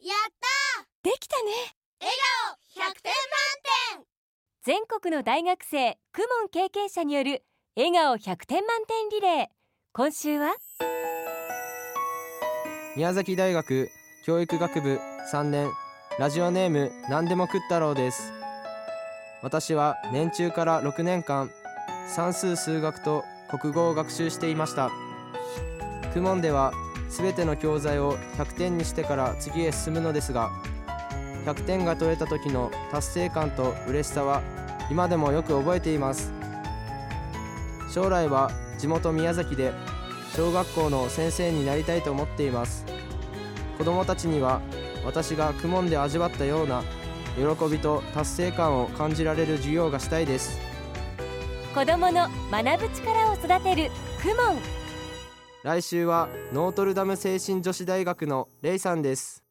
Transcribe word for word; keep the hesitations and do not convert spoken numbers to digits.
やったできたね。 笑顔ひゃくてん満点。 全国の大学生公文経験者による笑顔ひゃくてん満点リレー。今週は宮崎大学教育学部さんねん、ラジオネームなんでも食ったろうです。私は年中からろくねんかん算数数学と国語を学習していました。公文ではすべての教材をひゃくてんにしてから次へ進むのですが、ひゃくてんが取れた時の達成感と嬉しさは今でもよく覚えています。将来は地元宮崎で小学校の先生になりたいと思っています。子どもたちには私が公文で味わったような喜びと達成感を感じられる授業がしたいです。 子どもの学ぶ力を育てる公文。 来週はノートルダム精神女子大学のレイさんです。